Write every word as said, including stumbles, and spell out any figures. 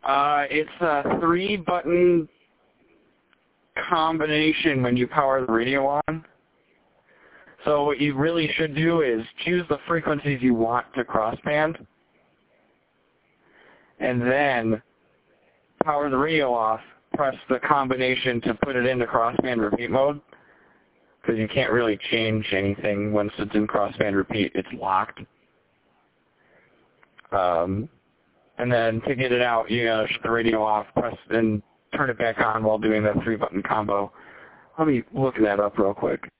Uh, it's a three-button combination when you power the radio on. So what you really should do is choose the frequencies you want to crossband, and then power the radio off, press the combination to put it into crossband repeat mode, because you can't really change anything once it's in crossband repeat. It's locked. Um, and then to get it out, you know, shut the radio off, press, and turn it back on while doing that three-button combo. Let me look that up real quick.